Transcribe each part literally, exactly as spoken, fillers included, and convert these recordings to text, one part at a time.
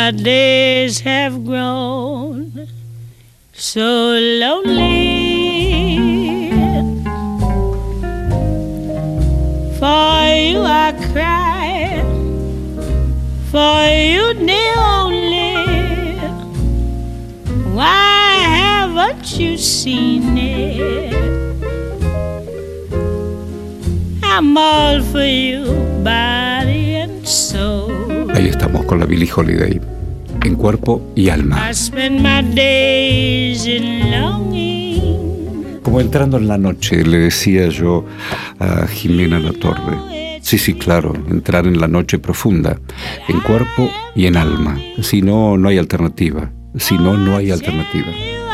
my days have grown so lonely. For you I cry, for you the only. Why haven't you seen it? I'm all for you, body and soul. Ahí estamos con la Billie Holiday, en cuerpo y alma. I spend my days in longing. Como entrando en la noche, le decía yo a Jimena Latorre. Sí, sí, claro, entrar en la noche profunda, en cuerpo y en alma. Si no, no hay alternativa. Si no, no hay alternativa.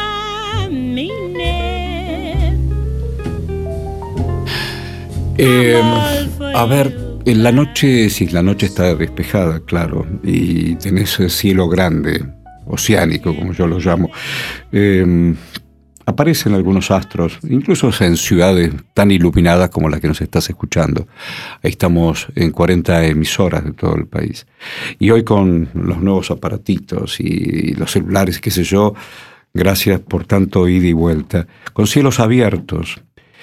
Eh, a ver, en la noche, si la noche está despejada, claro, y tenés el cielo grande, oceánico, como yo lo llamo, eh, aparecen algunos astros, incluso en ciudades tan iluminadas como la que nos estás escuchando. Ahí estamos en cuarenta emisoras de todo el país. Y hoy con los nuevos aparatitos y los celulares, qué sé yo, gracias por tanto ida y vuelta, con cielos abiertos.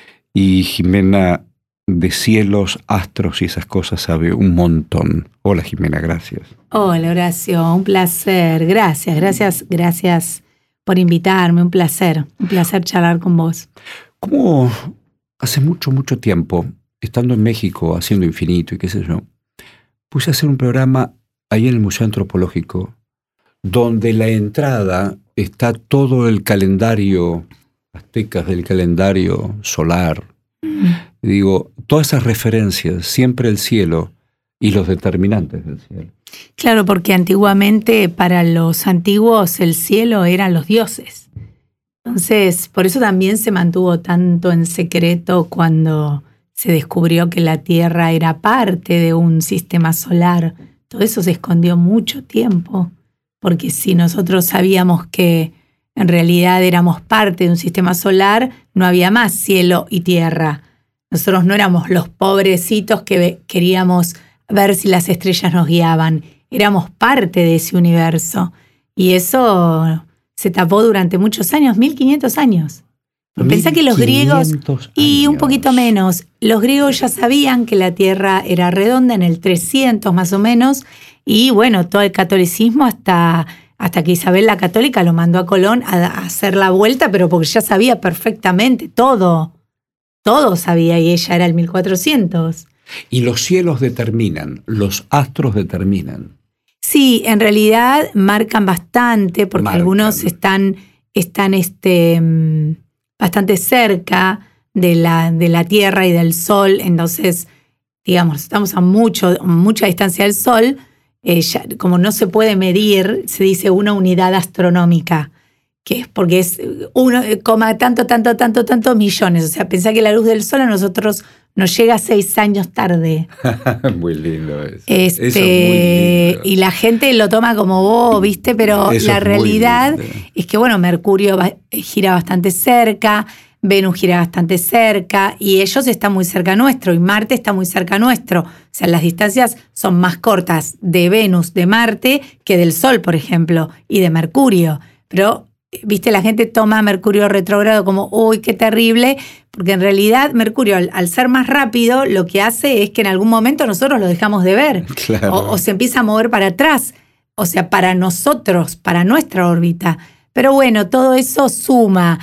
Y Jimena, de cielos, astros y esas cosas sabe un montón. Hola Jimena, gracias. Hola Horacio, un placer. Gracias, gracias, gracias por invitarme, un placer, un placer charlar con vos. Como hace mucho, mucho tiempo, estando en México, haciendo Infinito y qué sé yo, puse a hacer un programa ahí en el Museo Antropológico, donde la entrada está todo el calendario aztecas, del calendario solar. Mm. Digo, todas esas referencias, siempre el cielo y los determinantes del cielo. Claro, porque antiguamente para los antiguos el cielo eran los dioses. Entonces, por eso también se mantuvo tanto en secreto cuando se descubrió que la Tierra era parte de un sistema solar. Todo eso se escondió mucho tiempo, porque si nosotros sabíamos que en realidad éramos parte de un sistema solar, no había más cielo y tierra. Nosotros no éramos los pobrecitos que queríamos ver si las estrellas nos guiaban. Éramos parte de ese universo. Y eso se tapó durante muchos años, mil quinientos años. Pensá que los griegos, años. Y un poquito menos, los griegos ya sabían que la Tierra era redonda en el trescientos más o menos. Y bueno, todo el catolicismo hasta, hasta que Isabel la Católica lo mandó a Colón a, a hacer la vuelta, pero porque ya sabía perfectamente todo. Todo sabía y ella era el mil cuatrocientos. Y los cielos determinan, los astros determinan. Sí, en realidad marcan bastante, porque marcan. Algunos están, están este, bastante cerca de la, de la Tierra y del Sol. Entonces, digamos, estamos a mucho, mucha distancia del Sol. Eh, ya, como no se puede medir, se dice una unidad astronómica, que es porque es uno coma tanto, tanto, tanto, tanto millones. O sea, pensá que la luz del sol a nosotros nos llega seis años tarde. Muy lindo eso. Este, eso es muy lindo. Y la gente lo toma como vos, ¿viste? Pero eso la realidad es que, bueno, Mercurio va, gira bastante cerca, Venus gira bastante cerca, y ellos están muy cerca nuestro, y Marte está muy cerca nuestro. O sea, las distancias son más cortas de Venus, de Marte, que del Sol, por ejemplo, y de Mercurio. Pero viste, la gente toma Mercurio retrógrado como, uy, qué terrible, porque en realidad Mercurio, al, al ser más rápido, lo que hace es que en algún momento nosotros lo dejamos de ver. Claro. O, o se empieza a mover para atrás, o sea, para nosotros, para nuestra órbita. Pero bueno, todo eso suma.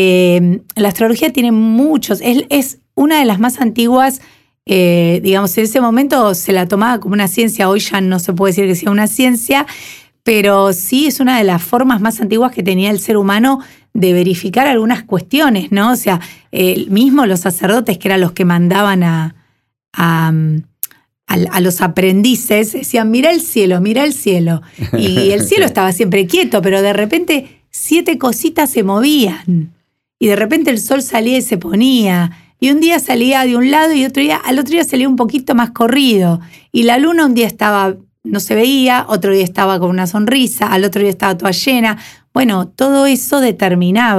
Eh, la astrología tiene muchos, es, es una de las más antiguas, eh, digamos, en ese momento se la tomaba como una ciencia, hoy ya no se puede decir que sea una ciencia, pero sí es una de las formas más antiguas que tenía el ser humano de verificar algunas cuestiones, ¿no? O sea, eh, mismo los sacerdotes, que eran los que mandaban a, a, a, a los aprendices, decían, mira el cielo, mira el cielo. Y el cielo estaba siempre quieto, pero de repente siete cositas se movían. Y de repente el sol salía y se ponía. Y un día salía de un lado y otro día, al otro día salía un poquito más corrido. Y la luna un día estaba, no se veía, otro día estaba con una sonrisa, al otro día estaba toda llena. Bueno, todo eso determinaba,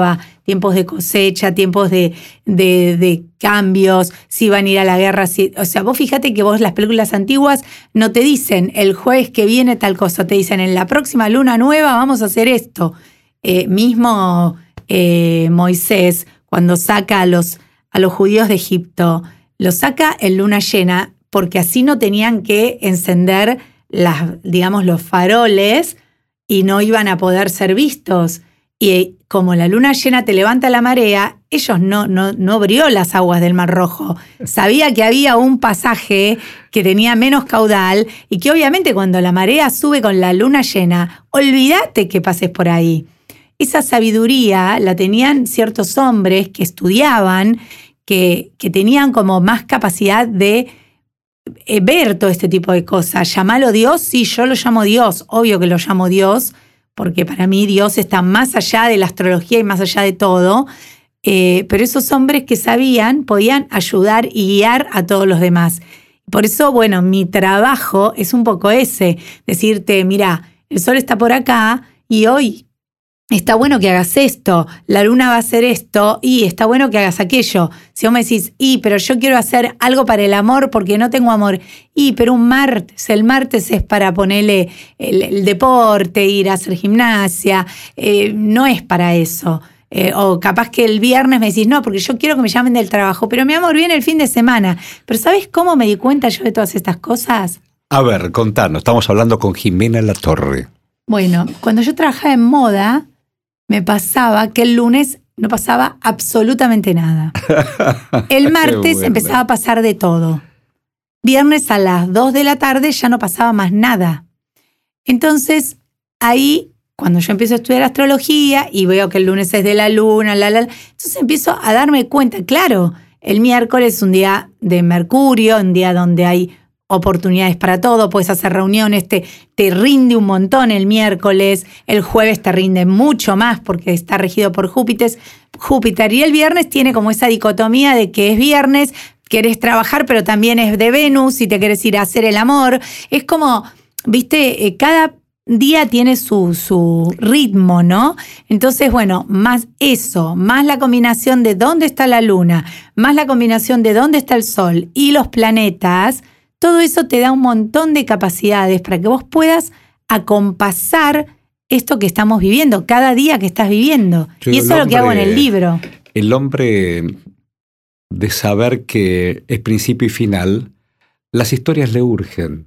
tiempos de cosecha, tiempos de, de, de cambios, si van a ir a la guerra. Si, o sea, vos fíjate que vos las películas antiguas no te dicen el jueves que viene tal cosa, te dicen en la próxima luna nueva vamos a hacer esto. Eh, mismo eh, Moisés, cuando saca a los, a los judíos de Egipto, los saca en luna llena porque así no tenían que encender las, digamos, los faroles y no iban a poder ser vistos. Y como la luna llena te levanta la marea, ellos no, no, no abrió las aguas del Mar Rojo. Sabía que había un pasaje que tenía menos caudal y que obviamente cuando la marea sube con la luna llena, olvídate que pases por ahí. Esa sabiduría la tenían ciertos hombres que estudiaban, que, que tenían como más capacidad de eh, ver todo este tipo de cosas. ¿Llamalo Dios? Sí, yo lo llamo Dios. Obvio que lo llamo Dios, porque para mí Dios está más allá de la astrología y más allá de todo. Eh, pero esos hombres que sabían podían ayudar y guiar a todos los demás. Por eso, bueno, mi trabajo es un poco ese. Decirte, mira, el sol está por acá y hoy está bueno que hagas esto, la luna va a hacer esto y está bueno que hagas aquello. Si vos me decís, y pero yo quiero hacer algo para el amor porque no tengo amor, y pero un martes, el martes es para ponerle el, el deporte, ir a hacer gimnasia, eh, no es para eso. Eh, o capaz que el viernes me decís, no, porque yo quiero que me llamen del trabajo, pero mi amor, viene el fin de semana. Pero ¿sabés cómo me di cuenta yo de todas estas cosas? A ver, contanos, estamos hablando con Jimena Latorre. Bueno, cuando yo trabajaba en moda, me pasaba que el lunes no pasaba absolutamente nada. El martes bueno. empezaba a pasar de todo. Viernes a las dos de la tarde ya no pasaba más nada. Entonces, ahí, cuando yo empiezo a estudiar astrología y veo que el lunes es de la luna, la, la, entonces empiezo a darme cuenta, claro, el miércoles es un día de Mercurio, un día donde hay oportunidades para todo, puedes hacer reuniones, te, te rinde un montón el miércoles, el jueves te rinde mucho más porque está regido por Júpiter, Júpiter y el viernes tiene como esa dicotomía de que es viernes, querés trabajar pero también es de Venus y te querés ir a hacer el amor, es como, viste, cada día tiene su, su ritmo, ¿no? Entonces, bueno, más eso, más la combinación de dónde está la luna, más la combinación de dónde está el sol y los planetas, todo eso te da un montón de capacidades para que vos puedas acompasar esto que estamos viviendo, cada día que estás viviendo. Yo y eso es lo que hago en el libro. El hombre de saber que es principio y final, las historias le urgen.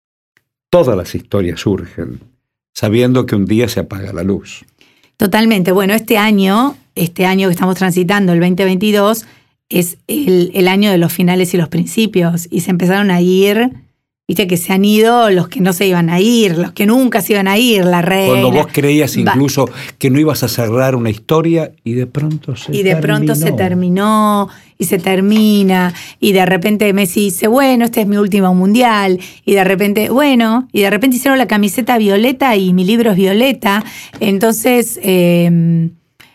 Todas las historias urgen, sabiendo que un día se apaga la luz. Totalmente. Bueno, este año, este año que estamos transitando, el veinte veintidós, es el, el año de los finales y los principios. Y se empezaron a ir, viste que se han ido los que no se iban a ir, los que nunca se iban a ir, la reina. Cuando vos creías incluso Va. que no ibas a cerrar una historia y de pronto se Y de terminó. pronto se terminó y se termina. Y de repente Messi dice, bueno, este es mi último mundial. Y de repente, bueno, y de repente hicieron la camiseta violeta y mi libro es violeta. Entonces... Eh,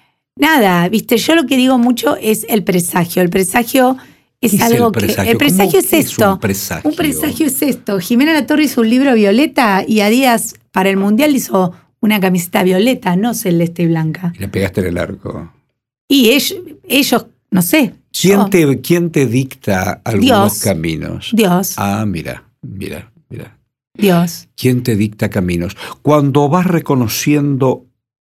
Nada, viste, yo lo que digo mucho es el presagio. El presagio es, es algo el presagio? que... El presagio es esto. Es un presagio? Un presagio es esto. Jimena Latorre hizo un libro violeta y a días para el Mundial hizo una camiseta violeta, no celeste y blanca. Y le pegaste en el arco. Y ellos, ellos no sé. ¿Quién, yo, te, ¿Quién te dicta algunos Dios, caminos? Dios. Ah, mira, mira, mira. Dios. ¿Quién te dicta caminos? Cuando vas reconociendo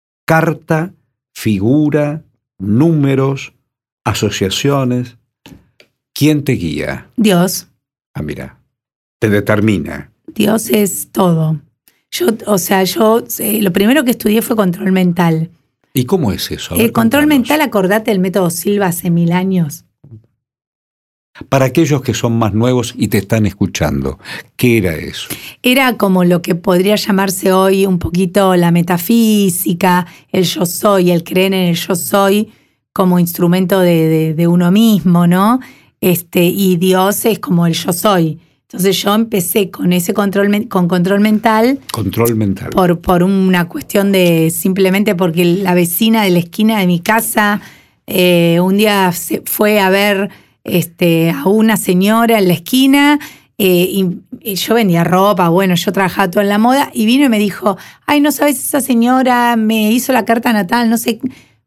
carta, figura, números, asociaciones, ¿quién te guía? Dios. Ah, mira, te determina. Dios es todo. Yo, o sea, yo eh, lo primero que estudié fue control mental. ¿Y cómo es eso? El control mental, acordate del método Silva hace mil años. Para aquellos que son más nuevos y te están escuchando, ¿qué era eso? Era como lo que podría llamarse hoy un poquito la metafísica, el yo soy, el creer en el yo soy como instrumento de, de, de uno mismo, ¿no? Este, y Dios es como el yo soy. Entonces yo empecé con ese control, con control mental. Control mental. Por, por una cuestión de simplemente porque la vecina de la esquina de mi casa eh, un día se fue a ver... Este, a una señora en la esquina eh, y, y yo vendía ropa, bueno, yo trabajaba todo en la moda y vino y me dijo, ay, no sabes, esa señora me hizo la carta natal, no sé,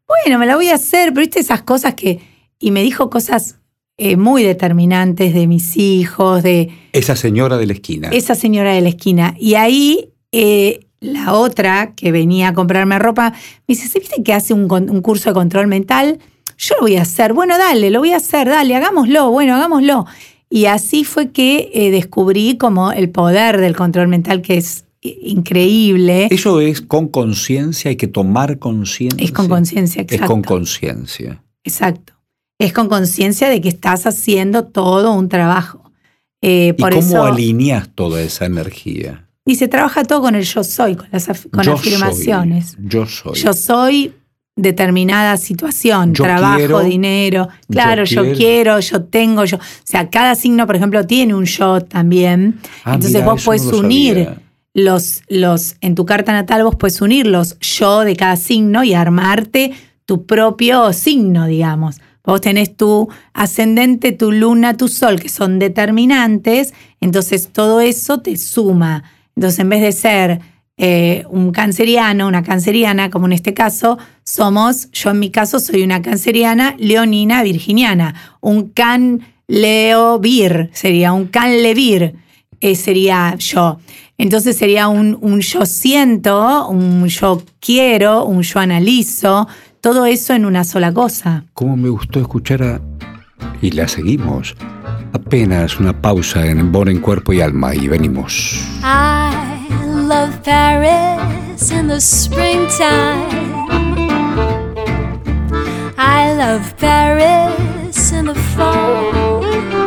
bueno, me la voy a hacer, pero viste esas cosas que... Y me dijo cosas eh, muy determinantes de mis hijos, de... Esa señora de la esquina. Esa señora de la esquina. Y ahí eh, la otra que venía a comprarme ropa, me dice, ¿sí viste que hace un, un curso de control mental? Yo lo voy a hacer. Bueno, dale, lo voy a hacer, dale, hagámoslo, bueno, hagámoslo. Y así fue que eh, descubrí como el poder del control mental, que es increíble. Eso es con conciencia, hay que tomar conciencia. Es con conciencia, exacto. Es con conciencia. Exacto. Es con conciencia de que estás haciendo todo un trabajo. Eh, por ¿Y cómo eso, alineas toda esa energía? Y se trabaja todo con el yo soy, con las, af- con yo afirmaciones. Soy, yo soy. Yo soy determinada situación, yo trabajo, quiero, dinero. Claro, yo, yo quiero. quiero, yo tengo, yo. O sea, cada signo, por ejemplo, tiene un yo también. Ah, Entonces mirá, vos podés no unir los, los, en tu carta natal vos podés unir los yo de cada signo y armarte tu propio signo, digamos. Vos tenés tu ascendente, tu luna, tu sol, que son determinantes, entonces todo eso te suma. Entonces, en vez de ser eh, un canceriano, una canceriana, como en este caso, somos, yo en mi caso soy una canceriana, leonina, virginiana. Un can leo vir, sería un can levir, eh, sería yo. Entonces sería un, un yo siento, un yo quiero, un yo analizo, todo eso en una sola cosa. Cómo me gustó escuchar a... Y la seguimos. Apenas una pausa en Bon en Cuerpo y Alma y venimos. I love Paris in the springtime. I love Paris in the fall.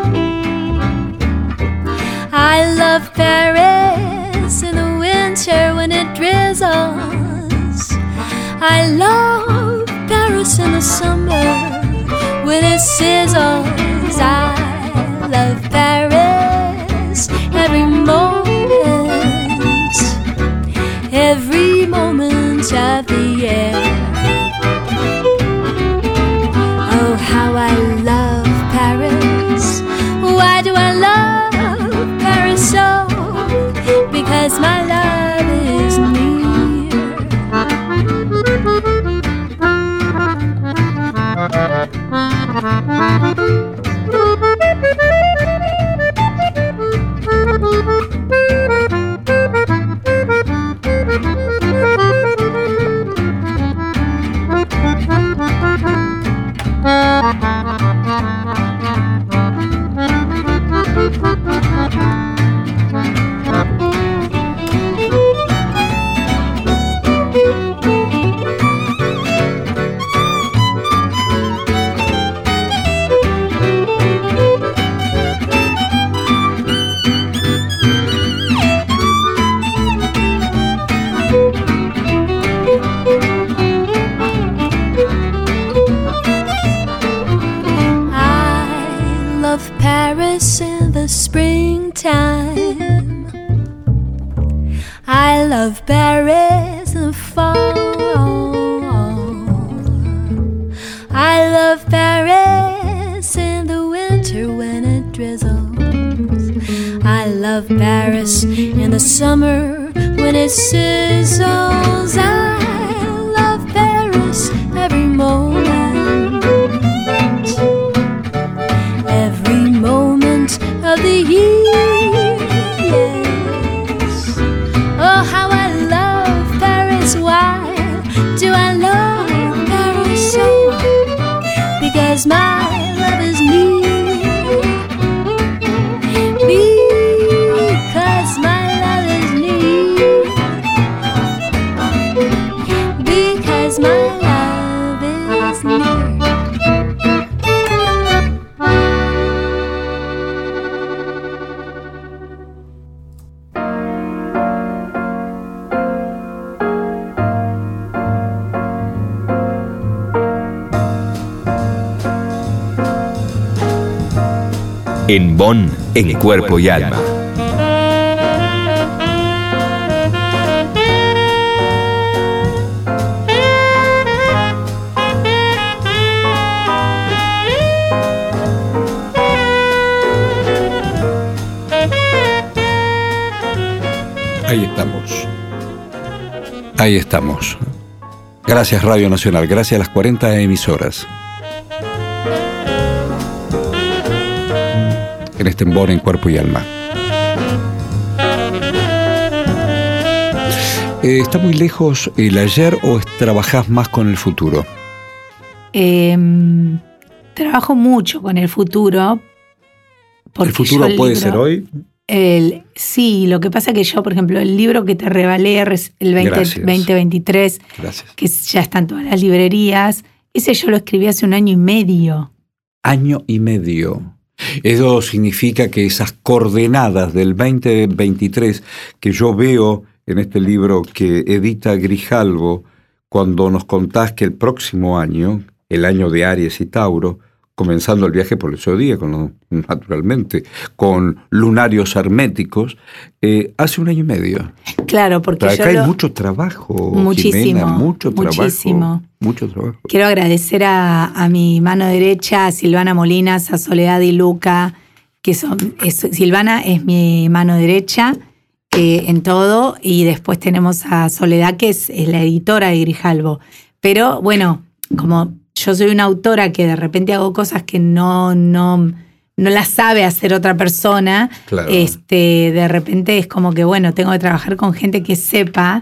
I love Paris in the winter when it drizzles. I love Paris in the summer when it sizzles. I love Paris every moment, every moment of the year. Oh, how I love Paris. Why do I love Paris so? Because my love is near. Springtime. I love Paris in the fall. I love Paris in the winter when it drizzles. I love Paris in the summer when it sizzles. I love Paris every moment, every moment of the year. Yes. Oh, how I love Paris. Why do I love Paris so? Because my love is near. Because my love is near. Because my love is near. En Bon, en Cuerpo y Alma. Ahí estamos. Ahí estamos. Gracias Radio Nacional, gracias a las cuarenta emisoras. En este embone en cuerpo y alma. Eh, ¿Está muy lejos el ayer o trabajás más con el futuro? Eh, trabajo mucho con el futuro. ¿El futuro el puede libro, ser hoy? El, sí, lo que pasa que yo, por ejemplo, el libro que te regalé, el veinte veintitrés, Gracias. Que ya está en todas las librerías, ese yo lo escribí hace un año y medio. Año y medio. Eso significa que esas coordenadas del veinte veintitrés que yo veo en este libro que edita Grijalbo, cuando nos contás que el próximo año, el año de Aries y Tauro, comenzando el viaje por el zodíaco, naturalmente, con lunarios herméticos, eh, hace un año y medio. Claro, porque Pero acá yo hay lo... mucho trabajo, muchísimo, Jimena, mucho muchísimo. trabajo. Mucho trabajo. Quiero agradecer a, a mi mano derecha, a Silvana Molinas, a Soledad y Luca, que son... Es, Silvana es mi mano derecha eh, en todo, y después tenemos a Soledad, que es, es la editora de Grijalbo. Pero bueno, como... yo soy una autora que de repente hago cosas que no, no, no las sabe hacer otra persona. Claro. Este, de repente es como que, bueno, tengo que trabajar con gente que sepa.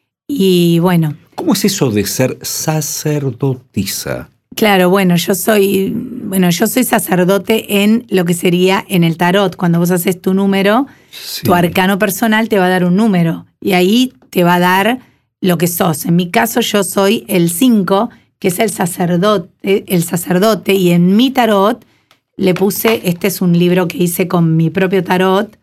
Y bueno. ¿Cómo es eso de ser sacerdotisa? Claro, bueno, yo soy, bueno, yo soy sacerdote en lo que sería en el tarot. Cuando vos haces tu número, sí. Tu arcano personal te va a dar un número. Y ahí te va a dar lo que sos. En mi caso, yo soy el cinco, que es el sacerdote, el sacerdote, y en mi tarot le puse, este es un libro que hice con mi propio tarot,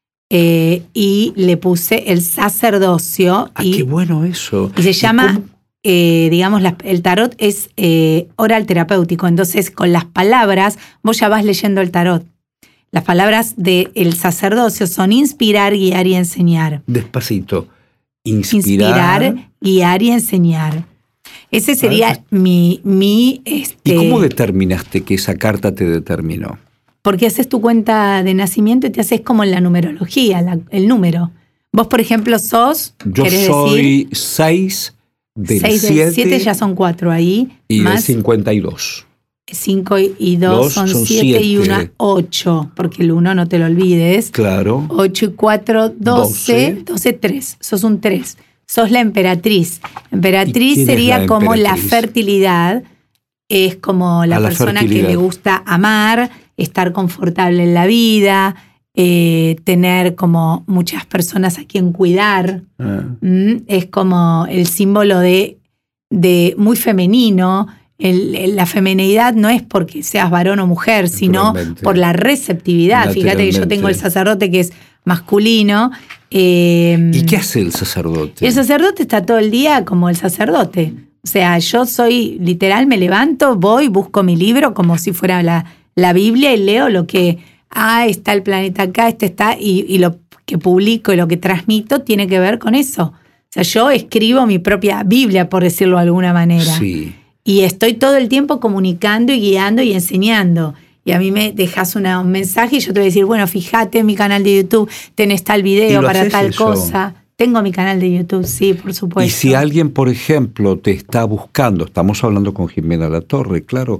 eh, y le puse el sacerdocio. Ah, y, qué bueno eso. Y se llama, eh, digamos, la, el tarot es eh, oral terapéutico, entonces con las palabras vos ya vas leyendo el tarot. Las palabras del sacerdocio son inspirar, guiar y enseñar. Despacito. Inspirar, inspirar guiar y enseñar. Ese sería mi... mi este, ¿Y cómo determinaste que esa carta te determinó? Porque haces tu cuenta de nacimiento y te haces como en la numerología, la, el número. Vos, por ejemplo, sos... Yo soy seis del siete. siete ya son cuatro ahí. Y más del cincuenta y dos. cinco y dos son siete y uno, ocho. Porque el uno no te lo olvides. Claro. ocho y cuatro, doce. doce, tres. Sos un tres. Sos la emperatriz. Emperatriz sería la como emperatriz? La fertilidad. Es como la, la persona fertilidad. Que le gusta amar, estar confortable en la vida, eh, tener como muchas personas a quien cuidar. Ah. ¿Mm? Es como el símbolo de, de muy femenino. El, el, la feminidad no es porque seas varón o mujer, sino por la receptividad. Fíjate que yo tengo el sacerdote que es masculino. Eh, ¿Y qué hace el sacerdote? El sacerdote está todo el día como el sacerdote. O sea, yo soy, literal, me levanto, voy, busco mi libro como si fuera la, la Biblia y leo lo que, ah, está el planeta acá, este está, y, y lo que publico y lo que transmito tiene que ver con eso. O sea, yo escribo mi propia Biblia, por decirlo de alguna manera. Sí. Y estoy todo el tiempo comunicando y guiando y enseñando. Y a mí me dejas una, un mensaje y yo te voy a decir, bueno, fíjate en mi canal de YouTube, tenés tal video para tal eso? cosa. Tengo mi canal de YouTube, sí, por supuesto. Y si alguien, por ejemplo, te está buscando, estamos hablando con Jimena Latorre, claro,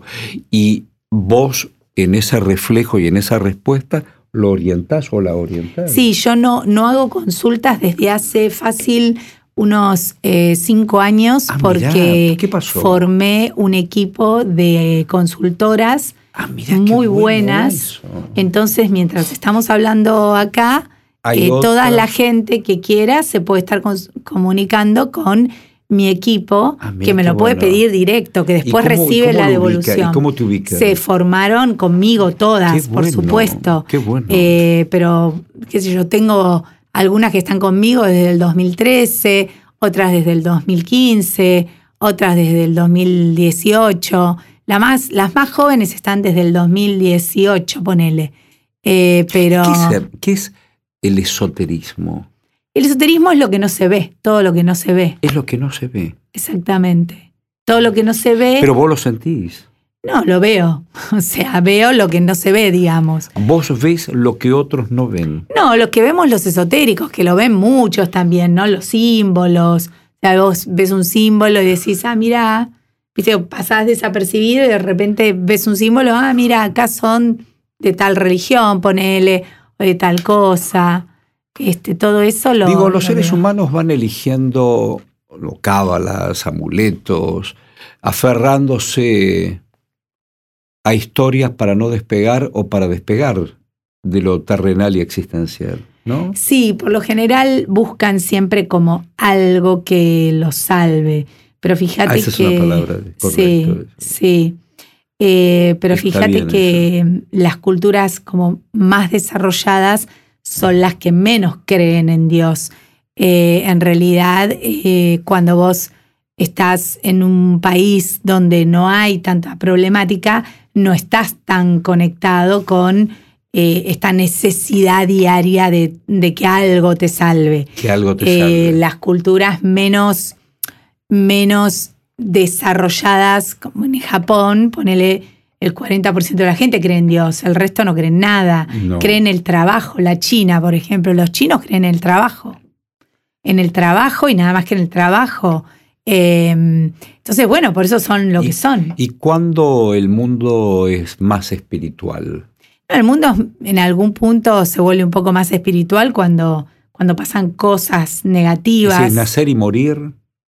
y vos en ese reflejo y en esa respuesta, ¿lo orientás o la orientás? Sí, yo no, no hago consultas desde hace fácil unos eh, cinco años, ah, porque mirá, ¿qué pasó? Formé un equipo de consultoras ah, mirá, muy bueno buenas. Eso. Entonces, mientras estamos hablando acá, eh, toda la gente que quiera se puede estar con, comunicando con mi equipo, ah, mirá, que me lo puede bueno. pedir directo, que después cómo, recibe la devolución. Ubica? ¿Y cómo te ubicas? Se formaron conmigo todas, qué por bueno, supuesto. Qué bueno. Eh, pero, qué sé yo, tengo algunas que están conmigo desde el dos mil trece, otras desde el dos mil quince, otras desde el dos mil dieciocho. La más, las más jóvenes están desde el dos mil dieciocho, ponele. Eh, pero... ¿Qué es, ¿Qué es el esoterismo? El esoterismo es lo que no se ve, todo lo que no se ve. Es lo que no se ve. Exactamente. Todo lo que no se ve... Pero vos lo sentís. No, lo veo. O sea, veo lo que no se ve, digamos. Vos ves lo que otros no ven. No, lo que vemos los esotéricos, que lo ven muchos también, ¿no? Los símbolos. sea, vos ves un símbolo y decís, ah, mira, viste, pasás desapercibido y de repente ves un símbolo, ah, mira, acá son de tal religión, ponele, o de tal cosa. Este, todo eso lo... Digo, los lo seres veo. humanos van eligiendo lo, cábalas, amuletos, aferrándose a historias para no despegar o para despegar de lo terrenal y existencial, ¿no? Sí, por lo general buscan siempre como algo que los salve. Pero fíjate Ah, esa que... es una palabra correcta. Sí, Eso. sí. Eh, pero Está fíjate bien que eso. las culturas como más desarrolladas son las que menos creen en Dios. Eh, en realidad, eh, cuando vos estás en un país donde no hay tanta problemática, no estás tan conectado con eh, esta necesidad diaria de, de que algo te salve. Que algo te Eh, salve. las culturas menos, menos desarrolladas, como en Japón, ponele el cuarenta por ciento de la gente cree en Dios, el resto no cree en nada. No. Cree en el trabajo. La China, por ejemplo, los chinos creen en el trabajo. En el trabajo y nada más que en el trabajo. Eh, entonces, bueno, por eso son lo ¿Y, que son. ¿Y cuándo el mundo es más espiritual? El mundo en algún punto se vuelve un poco más espiritual cuando, cuando pasan cosas Es negativas. decir, nacer y morir.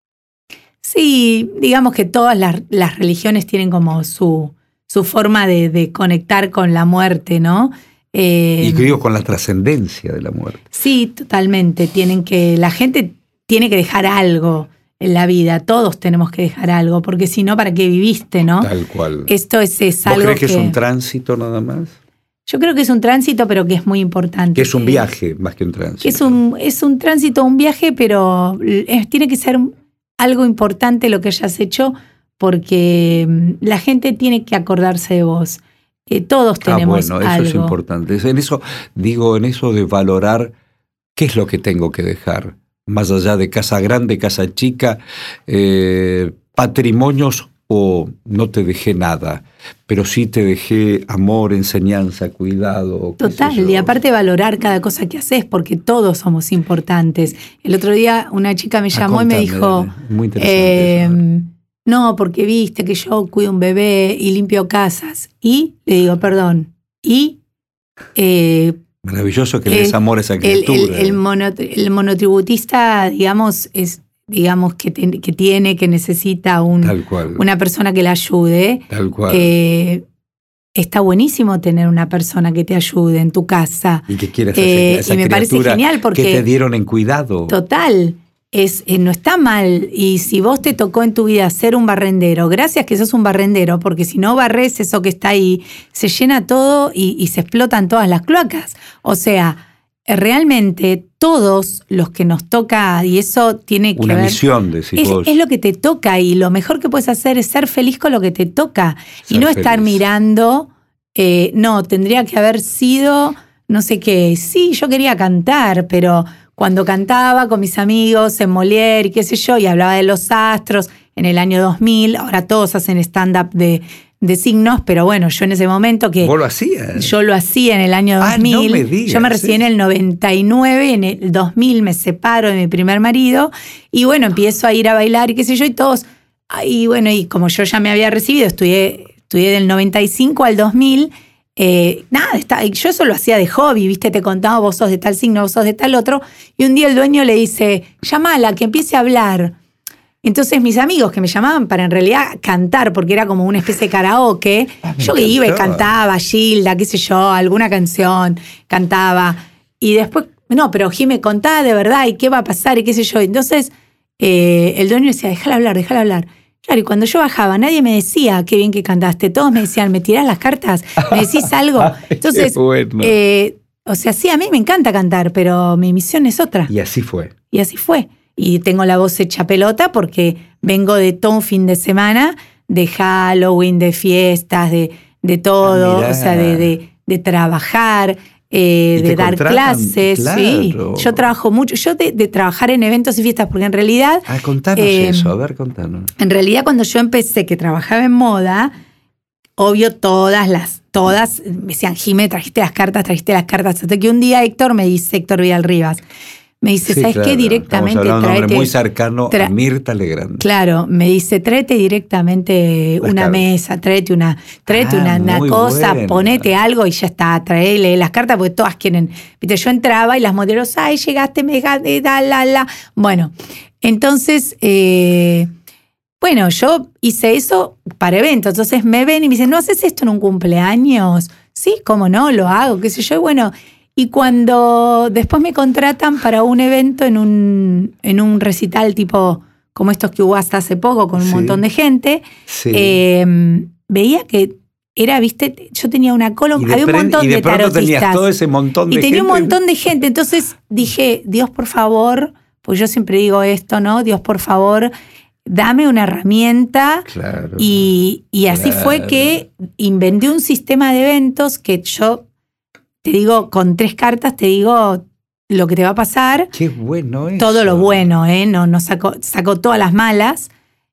Sí, digamos que todas las, las religiones tienen como su, su forma de, de conectar con la muerte, ¿no? Eh, Y digo, con la trascendencia de la muerte. Sí, totalmente. Tienen que, la gente tiene que dejar algo en la vida. Todos tenemos que dejar algo, porque si no, ¿para qué viviste, no? Tal cual. Esto es, es ¿Vos algo crees que, que es un tránsito nada más? yo creo que es un tránsito, pero que es muy importante. Que es un Que- viaje más que un tránsito. que es un, es un tránsito, un viaje, pero es- tiene que ser algo importante lo que hayas hecho, porque mm, la gente tiene que acordarse de vos. Eh, todos Ah, tenemos bueno, eso algo. es importante. En eso, digo, en eso de valorar qué es lo que tengo que dejar. Más allá de casa grande, casa chica, eh, patrimonios o no te dejé nada, pero sí te dejé amor, enseñanza, cuidado. qué sé Total, yo. y aparte valorar cada cosa que haces, porque todos somos importantes. El otro día una chica me Ah, llamó y me contame, dijo, dale. Muy interesante eh, eso. no, porque viste que yo cuido un bebé y limpio casas. Y le digo, perdón, y eh, Maravilloso que le des el- amor a esa el, criatura. el, el, mono- el monotributista, digamos, es digamos que, te- que tiene, que necesita un, Tal cual. una persona que la ayude. Tal cual. Eh, está buenísimo tener una persona que te ayude en tu casa. y que quieras eh, esa y me parece criatura genial porque- que te dieron en cuidado. Total, es, eh, no está mal. Y si vos te tocó en tu vida ser un barrendero, gracias que sos un barrendero, porque si no barres eso que está ahí, se llena todo y, y se explotan todas las cloacas. O sea, eh, realmente todos los que nos toca, y eso tiene que Una ver... misión, decís Es, vos. es lo que te toca y lo mejor que puedes hacer es ser feliz con lo que te toca y Ser no estar feliz. mirando, eh, no, tendría que haber sido no sé qué. Sí, yo quería cantar, pero cuando cantaba con mis amigos en Molière y qué sé yo, y hablaba de los astros en el año dos mil, ahora todos hacen stand-up de, de signos, pero bueno, yo en ese momento que... ¿Vos lo hacías? Yo lo hacía en el año Ah, dos mil. no me digas, Yo me recibí ¿sí? en el noventa y nueve, en el dos mil me separo de mi primer marido y bueno, empiezo a ir a bailar y qué sé yo, y todos, y bueno, y como yo ya me había recibido, estudié, estudié del noventa y cinco al dos mil, eh, nada, está, yo eso lo hacía de hobby, viste, te contaba, vos sos de tal signo, vos sos de tal otro, y un día el dueño le dice, llámala, que empiece a hablar. Entonces mis amigos que me llamaban para en realidad cantar, porque era como una especie de karaoke, Ah, me yo que iba y encantaba. cantaba, Gilda, qué sé yo, alguna canción, cantaba. Y después, no, pero Jimé, contá de verdad, y qué va a pasar, y qué sé yo. Entonces eh, el dueño decía, déjala hablar, déjala hablar. Claro, y cuando yo bajaba, nadie me decía, qué bien que cantaste. Todos me decían, ¿me tirás las cartas? ¿Me decís algo? Ay, qué Entonces, bueno. eh, o sea, sí, a mí me encanta cantar, pero mi misión es otra. Y así fue. Y así fue. Y tengo la voz hecha pelota porque vengo de todo un fin de semana, de Halloween, de fiestas, de, de todo, Ah, mirá. o sea, de, de, de trabajar, eh, Y de te dar contratan, clases. claro. Sí, yo trabajo mucho. Yo de, de trabajar en eventos y fiestas, porque en realidad, Ah, contanos Eh, eso, a ver, contanos. en realidad cuando yo empecé que trabajaba en moda, obvio todas las, todas me decían, Jimé, trajiste las cartas, trajiste las cartas. Hasta que un día Héctor me dice, Héctor Vidal Rivas, Me dice, Sí, ¿sabes claro, qué? Directamente estamos hablando de un tráete... hombre muy cercano tra- a Mirta Legrand. Claro, me dice, tráete directamente Las una cartas. mesa, tráete una, tráete Ah, una, una muy cosa, buena. ponete algo y ya está, traele las cartas porque todas quieren. Viste, yo entraba y las modelos, ay, llegaste, me dejaste, da, la, la. Bueno, entonces, eh, bueno, yo hice eso para eventos, entonces me ven y me dicen, ¿no haces esto en un cumpleaños? Sí, ¿cómo no? Lo hago, qué sé yo, y bueno... Y cuando después me contratan para un evento en un, en un recital tipo como estos que hubo hasta hace poco con un Sí. montón de gente, Sí. eh, veía que era, viste, yo tenía una cola, Y de había un pren- montón y de de pronto tenías tarotistas. todo ese montón de y tenía gente. un montón de gente. Entonces dije, Dios, por favor, pues yo siempre digo esto, ¿no? Dios, por favor, dame una herramienta. Claro. Y, y así Claro. fue que inventé un sistema de eventos que yo... Te digo, con tres cartas te digo lo que te va a pasar, Qué bueno eso. todo lo bueno, ¿eh? No, no saco, saco todas las malas.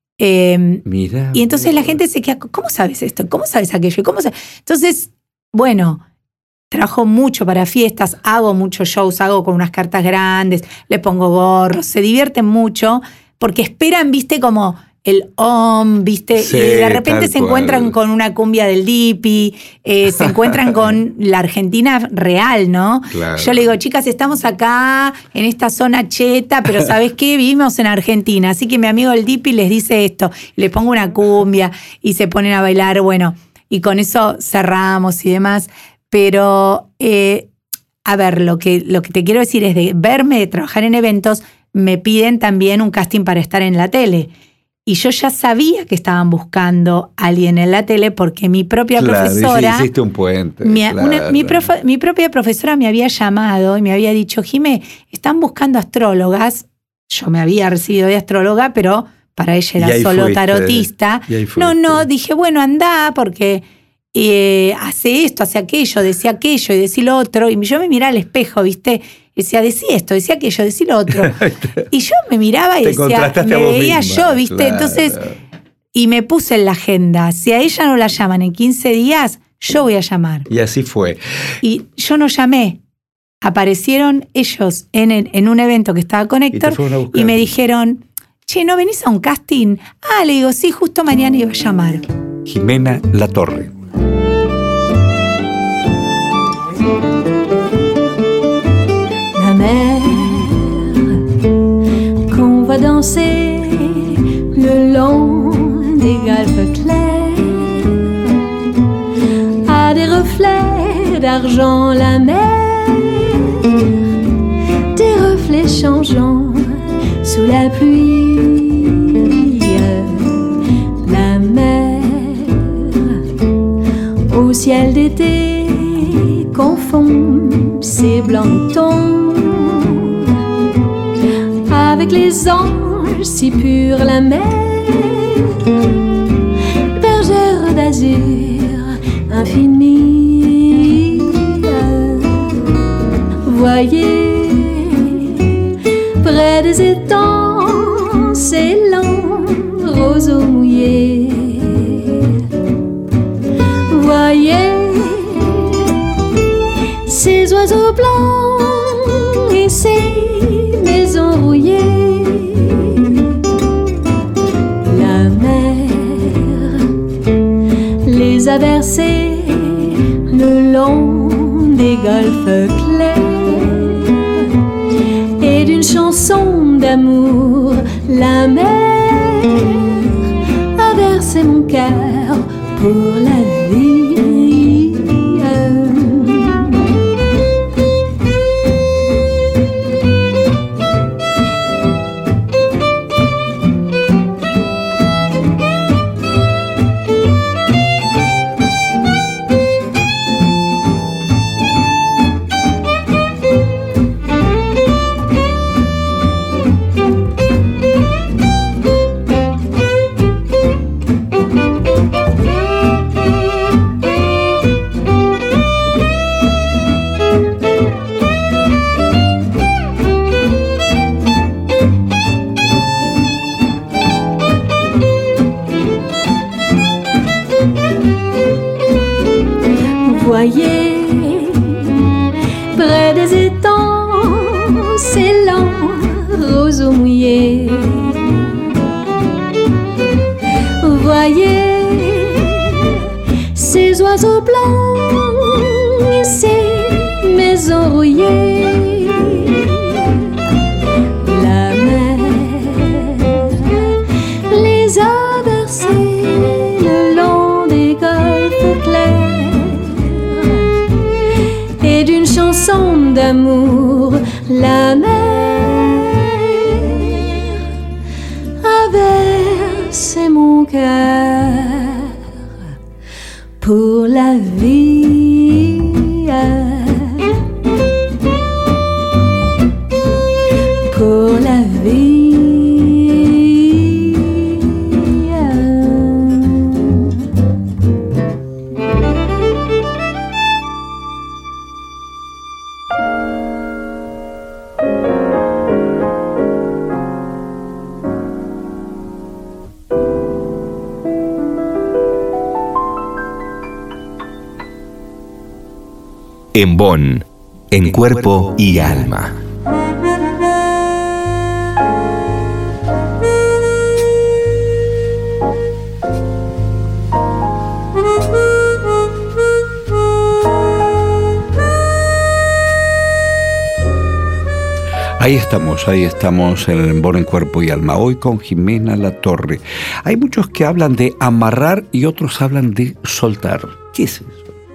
Eh, Mirá. y entonces vos. la gente se queda, ¿cómo sabes esto? ¿Cómo sabes aquello? ¿Y cómo sabes? Entonces, bueno, trabajo mucho para fiestas, hago muchos shows, hago con unas cartas grandes, le pongo gorros, se divierten mucho, porque esperan, viste, como... el om, ¿viste? Sí, y de repente tal se encuentran cual. con una cumbia del Dipi, eh, se encuentran con la Argentina real, ¿no? Claro. Yo le digo, chicas, estamos acá en esta zona cheta, pero ¿sabes qué? Vivimos en Argentina, así que mi amigo el Dipi les dice esto, y les pongo una cumbia y se ponen a bailar, bueno, y con eso cerramos y demás, pero eh, a ver, lo que, lo que te quiero decir es de verme, de trabajar en eventos, me piden también un casting para estar en la tele. Y yo ya sabía que estaban buscando a alguien en la tele porque mi propia Claro, profesora... hiciste un puente. Mi, claro. una- mi, profe- mi propia profesora me había llamado y me había dicho, Jimé, están buscando astrólogas. Yo me había recibido de astróloga, pero para ella Y era ahí solo fuiste. tarotista. Y ahí No, fuiste. no, dije, bueno, andá porque eh, hace esto, hace aquello, decía aquello y decía lo otro. Y yo me miraba al espejo, ¿viste? Decía, decía esto, decía aquello, decía lo otro. Y yo me miraba y Te decía, contrastaste a me vos veía misma, yo, ¿viste? claro. Entonces, y me puse en la agenda, si a ella no la llaman en quince días, yo voy a llamar. Y así fue. Y yo no llamé. Aparecieron ellos en, el- en un evento que estaba con Héctor fueron a buscar. y me dijeron, che, ¿no venís a un casting? Ah, le digo, sí, justo mañana iba a llamar. Jimena Latorre. La mer qu'on va danser le long des galpes clairs a des reflets d'argent, la mer, des reflets changeants sous la pluie. La mer au ciel d'été confond ses blancs tons avec les anges si purs, la mer, bergère d'azur infini. Voyez près des étangs ces lents roseaux mouillés. Voyez ces oiseaux blancs et ces maisons rouillées. La mer les a versés le long des golfes clairs et d'une chanson d'amour. La mer a versé mon cœur pour la vie. oiseaux blancs, ici maison rouillée. La mer les a bercés le long des golfes clairs, et d'une chanson d'amour la mer a versé mon cœur pour la vie. Pour la vie. En Bonn, en cuerpo y alma. Ahí estamos, ahí estamos en el Bonn en Cuerpo y Alma, hoy con Jimena Latorre. Hay muchos que hablan de amarrar y otros hablan de soltar. ¿Qué es eso?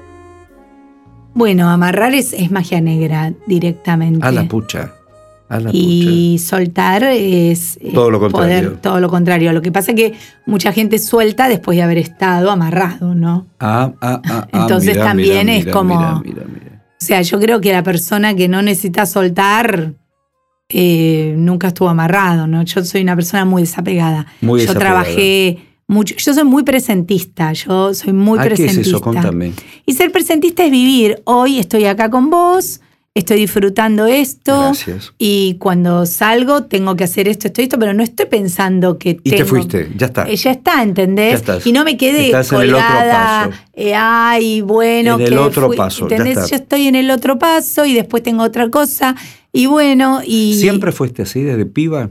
Bueno, amarrar es, es magia negra directamente. A la pucha. A la y pucha. soltar es todo lo contrario. Poder, todo lo contrario. Lo que pasa es que mucha gente suelta después de haber estado amarrado, ¿no? Ah, ah, ah, ah, Entonces mira, también mira, es mira, como... Mira, mira, mira. O sea, yo creo que la persona que no necesita soltar eh, nunca estuvo amarrado, ¿no? Yo soy una persona muy desapegada. Muy yo desapegada. trabajé mucho. Yo soy muy presentista. Yo soy muy ¿Ah, presentista. ¿Qué es eso? Contame. Y ser presentista es vivir. Hoy estoy acá con vos, estoy disfrutando esto. Gracias. Y cuando salgo tengo que hacer esto, esto, esto, pero no estoy pensando que Y tengo... te fuiste, ya está. Eh, ya está, ¿entendés? Ya estás. Y no me quedé Estás en el otro colgada. paso. Eh, ay, bueno, En el que otro fui, paso, ya ¿entendés? está. Yo estoy en el otro paso y después tengo otra cosa. Y bueno, y... ¿Siempre fuiste así, desde piba?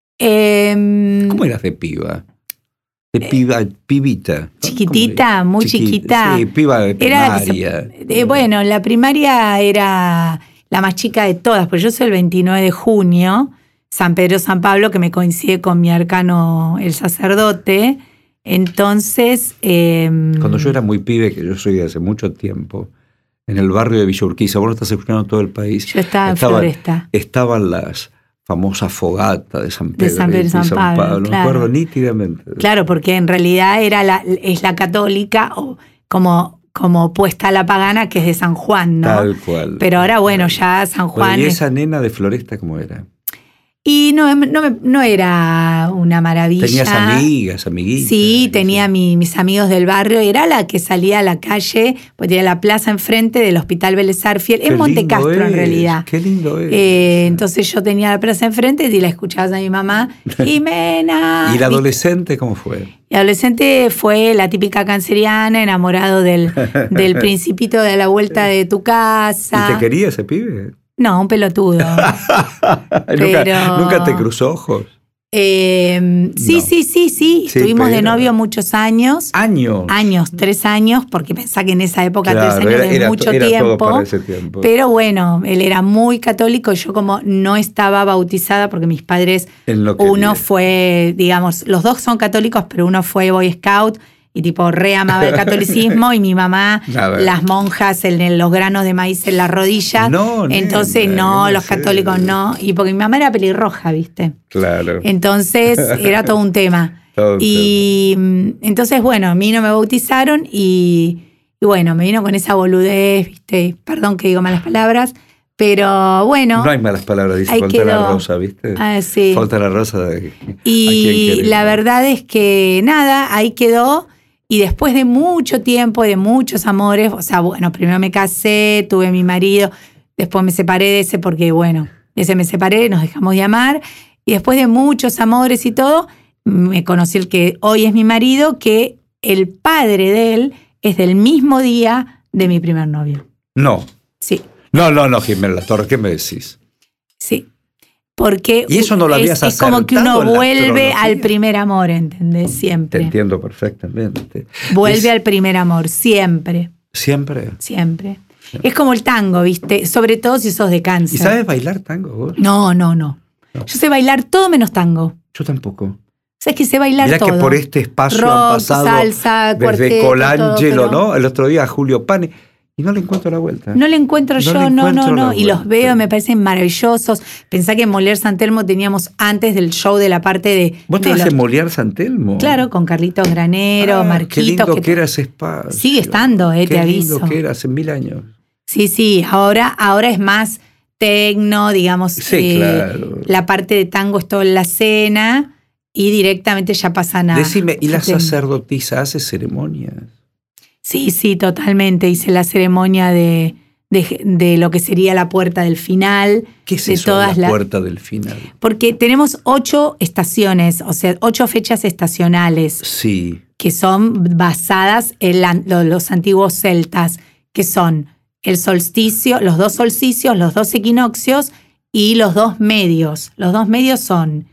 Eh, ¿Cómo eras de piba? De piba, pibita. Chiquitita, ¿Cómo? muy Chiquita. chiquita. Sí, piba de Era, primaria. eh, bueno, la primaria era la más chica de todas, porque yo soy el veintinueve de junio, San Pedro San Pablo, que me coincide con mi arcano, el sacerdote. Entonces... Eh, Cuando yo era muy pibe, que yo soy de hace mucho tiempo, en el barrio de Villa Urquiza, vos lo estás escuchando todo el país. Yo estaba en estaban, Floresta. Estaban las famosas fogatas de San Pedro, De San Pedro y San Pablo, Pablo. claro. Me acuerdo nítidamente. Claro, porque en realidad era la, es la católica, o como, como opuesta a la pagana, que es de San Juan, ¿no? Tal cual. Pero ahora, bueno, ya San Juan... Bueno, ¿y es- esa nena de Floresta cómo era? Y no, no, me- no era una maravilla. ¿Tenías amigas, amiguitas? Sí, tenía mi- mis amigos del barrio. Era la que salía a la calle, pues tenía la plaza enfrente del Hospital Vélez Arfiel, Qué en Monte lindo Castro en es, realidad. Qué lindo es. Eh, entonces yo tenía la plaza enfrente y la escuchabas a mi mamá, Jimena. ¿Y la adolescente cómo fue? Y adolescente fue la típica canceriana, enamorado del, del principito de la vuelta de tu casa. ¿Y te quería ese pibe? No, un pelotudo. Pero- ¿Nunca, ¿Nunca te cruzó ojos? Eh, sí, No. sí, sí, sí. Sí, Estuvimos de pero- novio muchos años. Años. Años, tres años, porque pensá que en esa época Claro, tres años era- es era- mucho era todo tiempo. para ese tiempo. Pero bueno, él era muy católico. Yo como no estaba bautizada porque mis padres, Él no uno quería. fue, digamos, los dos son católicos, pero uno fue Boy Scout y tipo re amaba el catolicismo y mi mamá, A ver. las monjas en, en los granos de maíz en las rodillas. No, Entonces nena, no, no los sé. católicos no. Y porque mi mamá era pelirroja, ¿viste? Claro. Entonces era todo un tema. Todo un y mm, entonces, bueno, a mí no me bautizaron y, y bueno, me vino con esa boludez, ¿viste? Perdón que digo malas palabras, pero bueno. No hay malas palabras, dice ahí Fontana quedó. Rosa, ¿viste? Ah, sí. Fontana Rosa. De, ¿a quién Y queremos? la verdad es que nada, ahí quedó. Y después de mucho tiempo, de muchos amores, o sea, bueno, primero me casé, tuve mi marido, después me separé de ese porque, bueno, de ese me separé, nos dejamos de amar. Y después de muchos amores y todo, me conocí el que hoy es mi marido, que el padre de él es del mismo día de mi primer novio. No. Sí, No, no, no, Jimena Latorre, ¿qué me decís? sí. Porque ¿Y eso no lo es, habías es como que acertado uno en la vuelve astrología? al primer amor, ¿entendés? Te Siempre. entiendo perfectamente. Vuelve Es- al primer amor, siempre. ¿Siempre? Siempre. Es como el tango, ¿viste? Sobre todo si sos de Cáncer. ¿Y sabes bailar tango vos? No, no, no. No. Yo sé bailar todo menos tango. Yo tampoco. Sabes que sé bailar Mirá todo. que por este espacio Rock, han pasado salsa, desde cuarteto, Colangelo, todo, pero ¿no? El otro día a Julio Pane. Y no le encuentro la vuelta. No le encuentro No yo, le no, encuentro no, la no. Y los vuelta. veo, me parecen maravillosos. Pensá que en Molière San Telmo teníamos antes del show de la parte de. ¿Vos de te vas los- en Molière San Telmo? Claro, con Carlitos Granero, Ah, Marquitos. Qué lindo que, te- era ese espacio. Sigue estando, eh, Qué te lindo aviso. que era hace mil años. Sí, sí, ahora, ahora es más tecno, digamos. Sí, eh, claro. La parte de tango es todo en la cena y directamente ya pasan a. Decime, ¿y la a tecno. sacerdotisa hace ceremonias? Sí, sí, totalmente. Hice la ceremonia de, de, de lo que sería la puerta del final. ¿Qué es de eso, todas la las- puerta del final? Porque tenemos ocho estaciones, o sea, ocho fechas estacionales Sí. que son basadas en la- lo- los antiguos celtas, que son el solsticio, los dos solsticios, los dos equinoccios y los dos medios. Los dos medios son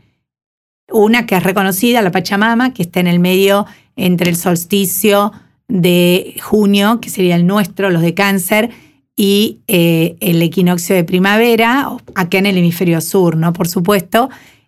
una que es reconocida, la Pachamama, que está en el medio entre el solsticio de junio, que sería el nuestro, los de Cáncer, y eh, el equinoccio de primavera, acá en el hemisferio sur, ¿no? Por supuesto.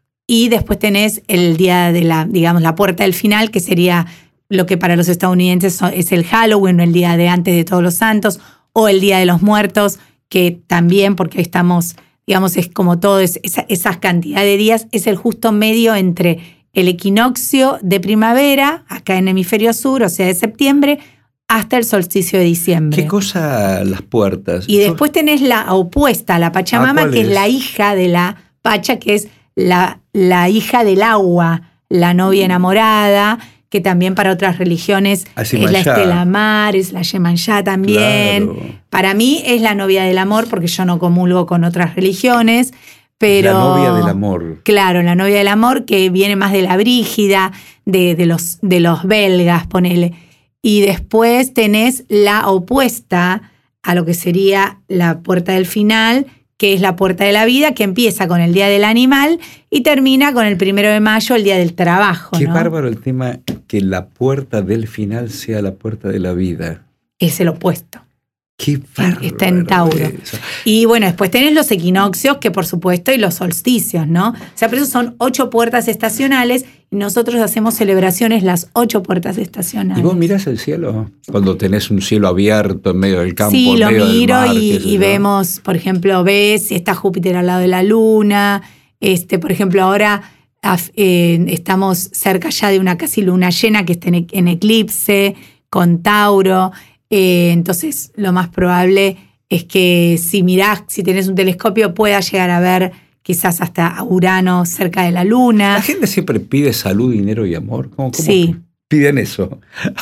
Y después tenés el día de la, digamos, la puerta del final, que sería lo que para los estadounidenses son- es el Halloween, o el día de antes de Todos los Santos, o el Día de los Muertos, que también, porque estamos, digamos, es como todo, es, esa, esa cantidad de días, es el justo medio entre el equinoccio de primavera, acá en el hemisferio sur, o sea, de septiembre, hasta el solsticio de diciembre. ¿Qué cosa las puertas? Y Yo- después tenés la opuesta, la Pachamama, Ah, ¿cuál que es? es? la hija de la Pacha, que es la, la hija del agua, la novia enamorada, que también para otras religiones Ah, es la Yemanjá. Estela Maris, la Yemanjá también. Claro. Para mí es la novia del amor, porque yo no comulgo con otras religiones, pero... La novia del amor. Claro, la novia del amor, que viene más de la Brígida, de, de, los, de los belgas, ponele. Y después tenés la opuesta a lo que sería la puerta del final, que es la puerta de la vida, que empieza con el Día del Animal y termina con el primero de mayo, el Día del Trabajo. Qué ¿no? bárbaro el tema que la puerta del final sea la puerta de la vida. Es el opuesto. Qué bárbaro. Está en Tauro. eso. Y bueno, después tenés los equinoccios, que por supuesto, y los solsticios, ¿no? O sea, por eso son ocho puertas estacionales y nosotros hacemos celebraciones las ocho puertas estacionales. ¿Y vos mirás el cielo? Cuando tenés un cielo abierto en medio del campo, Sí, en lo medio del miro mar, y, qué sé y yo. vemos, por ejemplo, ves si está Júpiter al lado de la Luna. Este, por ejemplo, ahora af- eh, estamos cerca ya de una casi luna llena que está en, e- en eclipse, con Tauro. Eh, entonces, lo más probable es que si mirás, si tenés un telescopio, puedas llegar a ver quizás hasta a Urano cerca de la Luna. La gente siempre pide salud, dinero y amor. ¿Cómo, cómo Sí. piden eso?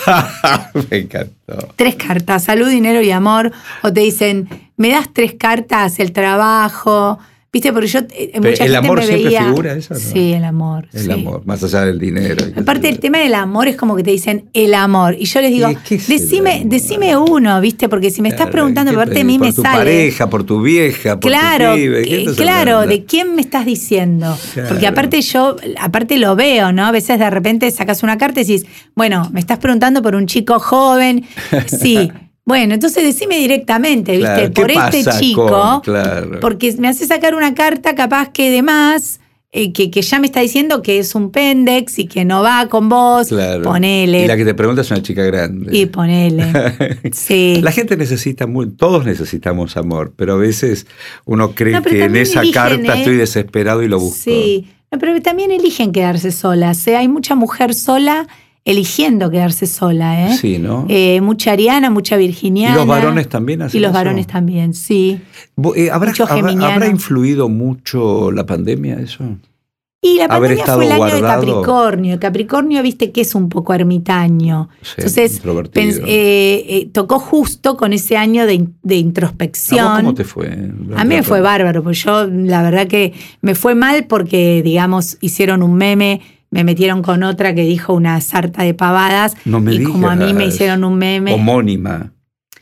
Me encantó. Tres cartas, salud, dinero y amor. O te dicen, me das tres cartas, el trabajo. ¿Viste? Porque yo, eh, Pero mucha ¿el gente amor me siempre veía. figura eso, no? Sí, el amor. El sí. amor, más allá del dinero. Aparte, el tema del amor es como que te dicen el amor. Y yo les digo, ¿Y qué es el decime, amor? decime uno, ¿viste? Porque si me estás Claro, preguntando, ¿qué aparte te- de mí por me tu sale. pareja, por tu vieja, por Claro, tu pibe. ¿Qué eh, estás claro, hablando? ¿de quién me estás diciendo? Claro. Porque aparte yo, aparte lo veo, ¿no? A veces de repente sacas una carta y decís, bueno, me estás preguntando por un chico joven. Sí. Bueno, entonces decime directamente, ¿viste? Claro, ¿qué por este pasa chico, con- claro. porque me hace sacar una carta capaz que de más, eh, que, que ya me está diciendo que es un pendex y que no va con vos. Claro. Ponele. Y la que te pregunta es una chica grande. Y ponele. Sí. La gente necesita, muy, todos necesitamos amor, pero a veces uno cree No, pero que en también esa eligen, carta ¿eh? estoy desesperado y lo busco. Sí, no, pero también eligen quedarse solas. ¿eh? Hay mucha mujer sola eligiendo quedarse sola. ¿eh? Sí, ¿no? Eh, mucha ariana, mucha virginiana. ¿Y los varones también hacen Y los eso? varones también, sí. Bo- eh, ¿habrá, mucho habrá- geminiano. ¿Habrá influido mucho la pandemia eso? Y la Haber pandemia estado fue el año de guardado. Capricornio. Capricornio, viste que es un poco ermitaño. Sí, Entonces, introvertido. pens- eh, eh, tocó justo con ese año de, in- de introspección. ¿A vos cómo te fue? A mí me fue bárbaro, porque yo la verdad que me fue mal porque, digamos, hicieron un meme, me metieron con otra que dijo una sarta de pavadas. No me y como a mí me digas. hicieron un meme. Homónima.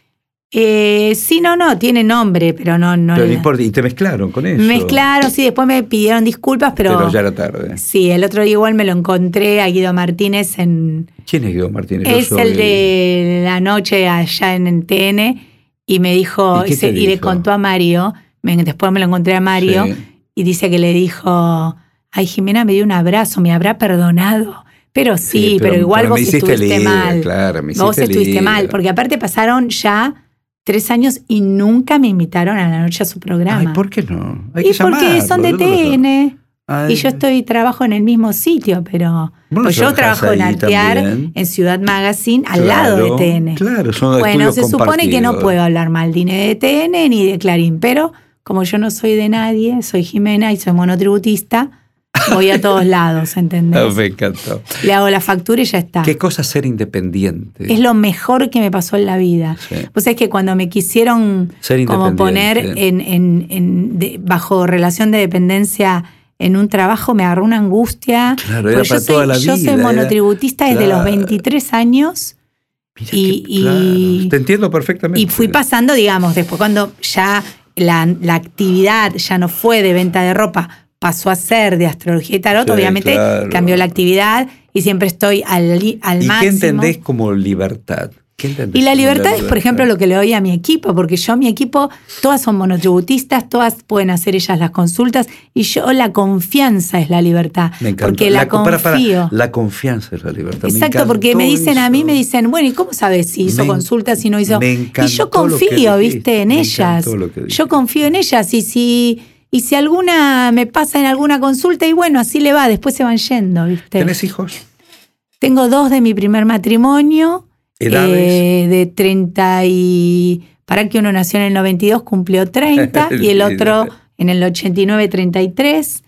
Eh, sí, no, no, tiene nombre, pero no... no pero le... no importa, y te mezclaron con eso. Mezclaron, sí, después me pidieron disculpas, pero... Pero ya era tarde. Sí, el otro día igual me lo encontré a Guido Martínez en... ¿Quién es Guido Martínez? Es Yo soy... el de la noche allá en T N, y me dijo, ¿Y, y, se, y le contó a Mario, me, después me lo encontré a Mario, sí. Y dice que le dijo, ay, Jimena me dio un abrazo, me habrá perdonado. Pero sí, sí pero, pero igual pero vos estuviste libre, mal. Claro, me vos estuviste libre. mal, porque aparte pasaron ya tres años y nunca me invitaron a la noche a su programa. Ay, ¿por qué no? Hay y que porque llamarlo, son de T N. Ay. Y yo estoy trabajo en el mismo sitio, pero pues yo trabajo en Artear, también. En Ciudad Magazine, al claro, lado de T N. Claro, son bueno, se supone que no puedo hablar mal ni de T N ni de Clarín, pero como yo no soy de nadie, soy Jimena y soy monotributista, voy a todos lados, ¿entendés? Oh, me encantó. Le hago la factura y ya está. ¿Qué cosa ser independiente? Es lo mejor que me pasó en la vida. Sí. Pues es que cuando me quisieron como poner en, en, en, de, bajo relación de dependencia en un trabajo, me agarró una angustia. Claro, era para yo toda soy, la vida. Yo soy monotributista era, desde claro. los veintitrés años. Mira y, que, claro. y te entiendo perfectamente. Y fui pasando, digamos, después cuando ya la, la actividad ya no fue de venta de ropa, pasó a ser de astrología y tarot, sí, obviamente claro. cambió la actividad y siempre estoy al, al ¿Y máximo. ¿Y qué entendés como libertad? ¿Qué entendés y la libertad, la es, libertad? por ejemplo, lo que le doy a mi equipo, porque yo, mi equipo, todas son monotributistas, todas pueden hacer ellas las consultas, y yo, la confianza es la libertad. Me encanta. Porque la, la confío. Para, para, la confianza es la libertad. Exacto, me porque me dicen eso. a mí, me dicen, bueno, ¿y cómo sabes si hizo me, consultas, si no hizo? Me y yo confío, viste, en me ellas. Yo confío en ellas, y si... Y si alguna me pasa en alguna consulta, y bueno, así le va, después se van yendo, ¿viste? ¿Tenés hijos? Tengo dos de mi primer matrimonio. ¿Edades? Eh, de treinta y... Para que uno nació en el noventa y dos, cumplió treinta, y el otro en el ochenta y nueve, treinta y tres.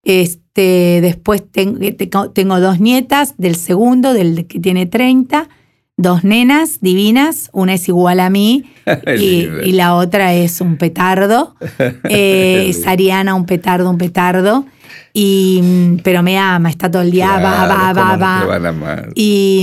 Este, después tengo, tengo dos nietas, del segundo, del que tiene treinta. Dos nenas divinas, una es igual a mí y, y la otra es un petardo. Eh, es Ariana, un petardo, un petardo. Y, pero me ama, está todo el día, claro, va, va, va, va. No te van a amar. Y,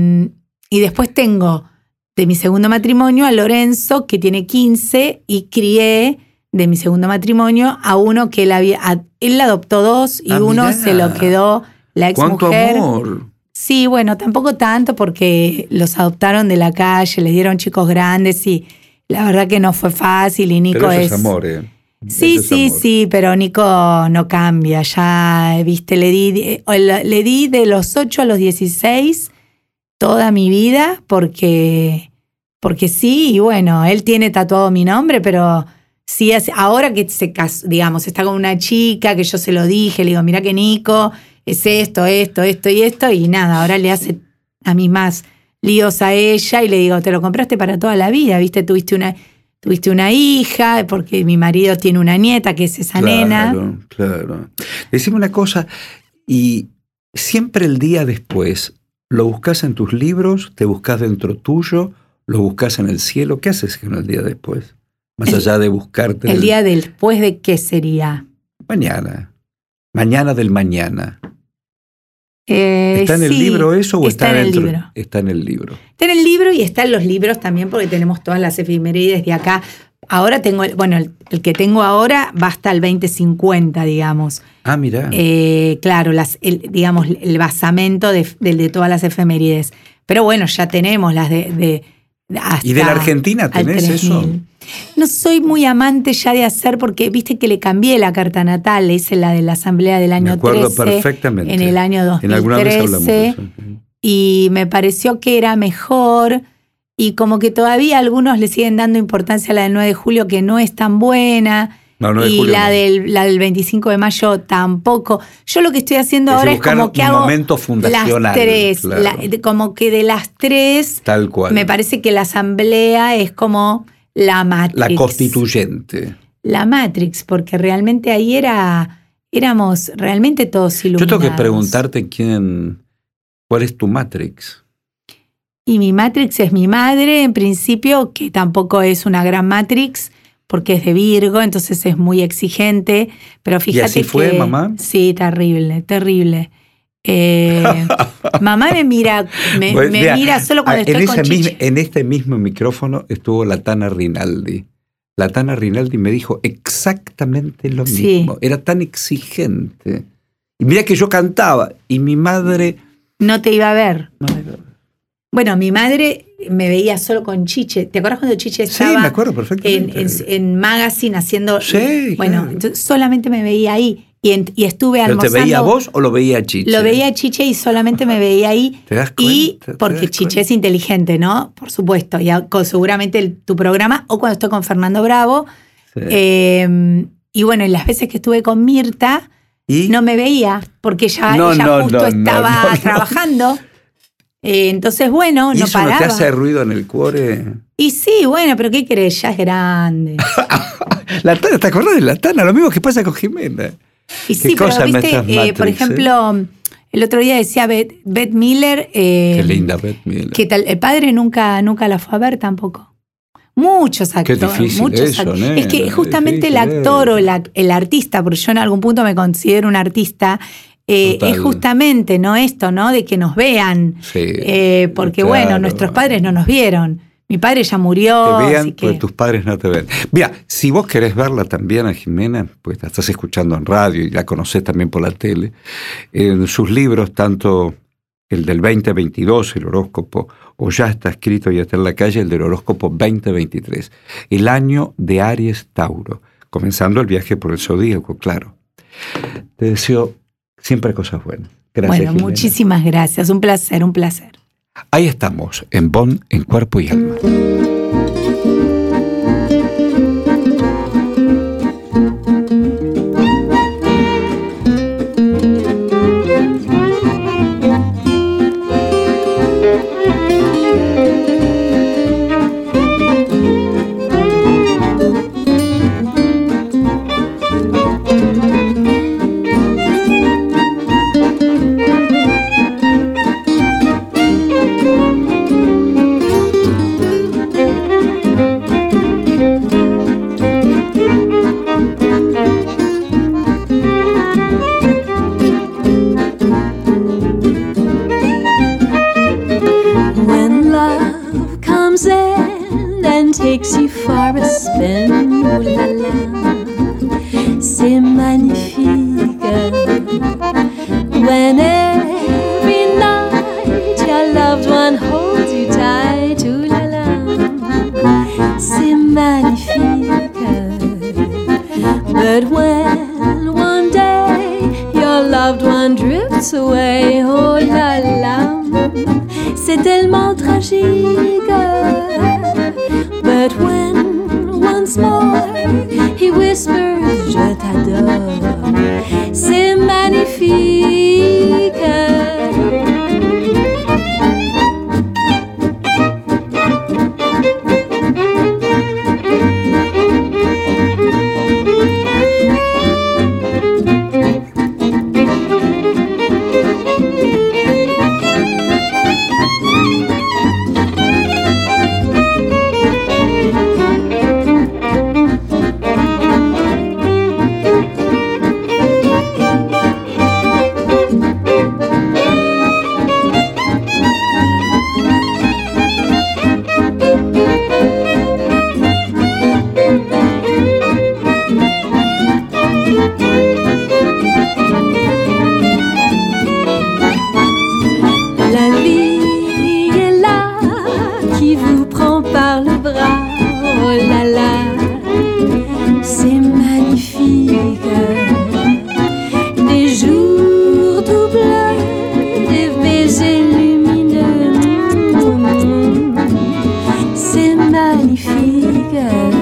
y después tengo de mi segundo matrimonio a Lorenzo, que tiene quince, y crié de mi segundo matrimonio a uno que él había. A, él adoptó dos y ah, uno mirá. Se lo quedó la ex ¿Cuánto mujer. Amor? Sí, bueno, tampoco tanto porque los adoptaron de la calle, les dieron chicos grandes y la verdad que no fue fácil y Nico pero eso es... es amor, ¿eh? Sí, eso sí, es amor. sí, pero Nico no cambia, ya, viste, le di, le di de los ocho a los dieciséis toda mi vida porque, porque sí, y bueno, él tiene tatuado mi nombre, pero sí, ahora que se casó, digamos, está con una chica que yo se lo dije, le digo, mira que Nico... es esto, esto, esto y esto, y nada, ahora le hace a mí más líos a ella y le digo, te lo compraste para toda la vida, ¿viste? Tuviste una, tuviste una hija, porque mi marido tiene una nieta que es esa claro, nena. Claro, claro. Decime una cosa, y siempre el día después, ¿lo buscas en tus libros? ¿Te buscas dentro tuyo? ¿Lo buscas en el cielo? ¿Qué haces con el día después? Más el, allá de buscarte... ¿El, el día después de qué sería? Mañana. Mañana del mañana. Eh, ¿Está en el sí, libro eso o está, está en dentro? el libro? Está en el libro. Está en el libro y está en los libros también porque tenemos todas las efemérides de acá. Ahora tengo, bueno, el, el que tengo ahora va hasta el veinte cincuenta, digamos. Ah, mira. Eh, claro, las, el, digamos, el basamento de, de, de todas las efemérides. Pero bueno, ya tenemos las de... de hasta ¿Y de la Argentina tenés eso? No soy muy amante ya de hacer porque viste que le cambié la carta natal, le hice la de la asamblea del año me acuerdo trece, perfectamente. En el año dos mil trece, en alguna vez hablamos de eso. Y me pareció que era mejor y como que todavía algunos le siguen dando importancia a la del nueve de julio que no es tan buena. No, no, y Julio, la, no. del, la del veinticinco de mayo tampoco. Yo lo que estoy haciendo es ahora es como que hago momento fundacional, las tres, claro. la, como que de las tres, tal cual. Me parece que la asamblea es como la Matrix. La constituyente. La Matrix, porque realmente ahí era, éramos realmente todos iluminados. Yo tengo que preguntarte quién, cuál es tu Matrix. Y mi Matrix es mi madre, en principio, que tampoco es una gran Matrix, porque es de Virgo, entonces es muy exigente, pero fíjate ¿Y así fue, que, mamá? Sí, terrible, terrible. Eh, mamá me mira, me, Pues, me mira, mira solo cuando en estoy ese con mismo- Chiche. En este mismo micrófono estuvo la Tana Rinaldi. La Tana Rinaldi me dijo exactamente lo Sí. mismo. Era tan exigente. Y mira que yo cantaba y mi madre... No te iba a ver. no me- Bueno, mi madre me veía solo con Chiche. ¿Te acuerdas cuando Chiche Sí, estaba me acuerdo en, perfectamente. en, en Magazine haciendo... Sí, Bueno, claro. entonces solamente me veía ahí. Y, en- y estuve ¿Pero te almorzando. veía a vos o lo veía a Chiche? Lo veía a Chiche y solamente me veía ahí. ¿Te das Y cuenta? ¿Te porque das Chiche cuenta? es inteligente, ¿no? Por supuesto. Y a- con seguramente el- tu programa, o cuando estoy con Fernando Bravo. Sí. Eh, y bueno, y las veces que estuve con Mirta, ¿Y? no me veía, porque ella, No, ella no, justo no, no, estaba no, no. trabajando. Eh, entonces, bueno, ¿Y no eso no paraba. te hace ruido en el cuore? Y sí, bueno, pero ¿qué querés? Ya es grande. La Tana, ¿te acordás de la Tana? Lo mismo que pasa con Jimena. Y ¿Qué sí, pero cosa me viste, estás eh, Matrix, por eh? ejemplo, el otro día decía Beth, Beth Miller. eh, Qué linda Beth Miller. que tal, el padre nunca, nunca la fue a ver tampoco. Muchos actores. difícil muchos eso, act- nena, Es que justamente el difícil actor eso. o la- el artista, porque yo en algún punto me considero un artista, eh, Total. es justamente, ¿no? Esto, ¿no? De que nos vean. Sí, Eh, porque, claro. bueno, nuestros padres no nos vieron. Mi padre ya murió. Te vean, así que... pues tus padres no te ven. Mira, si vos querés verla también a Jimena, pues la estás escuchando en radio y la conocés también por la tele, en sus libros, tanto el del veinte veintidós, el horóscopo, o ya está escrito y está en la calle, el del horóscopo veinte veintitrés, el año de Aries Tauro, comenzando el viaje por el zodíaco, claro. Te deseo siempre cosas buenas. Gracias, Bueno, Jimena. muchísimas gracias. Un placer, un placer. Ahí estamos, en Bonn, en Cuerpo y Alma. When love comes in and takes you for a spin, ooh la la, c'est magnifique. When every night your loved one holds you tight, ooh la la, c'est magnifique. But when one day your loved one drifts away, oh la la, c'est tellement tragique. But when once more he whispers je t'adore, c'est magnifique. La vie est là qui vous prend par le bras, oh là là, c'est magnifique. Des jours tout bleus, des baisers lumineux, c'est magnifique.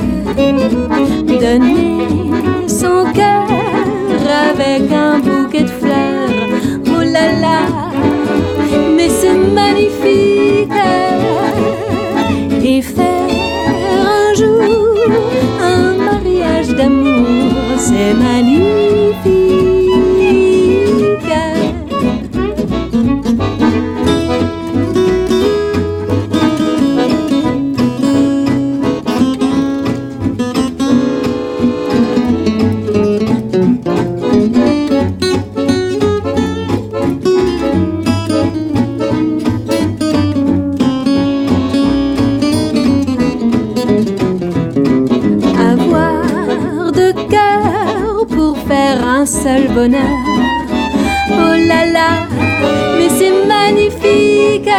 Donner son cœur avec un bouquet de fleurs, oh là là, mais c'est magnifique. Et faire un jour un mariage d'amour, c'est magnifique. seul bonheur. Oh là là, mais c'est magnifique,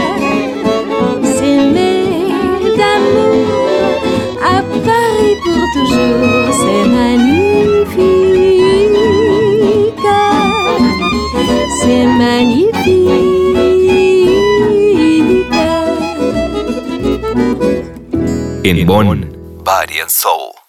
s'aimer d'amour à Paris pour toujours, c'est magnifique, c'est magnifique. En Bonn, Body and Soul.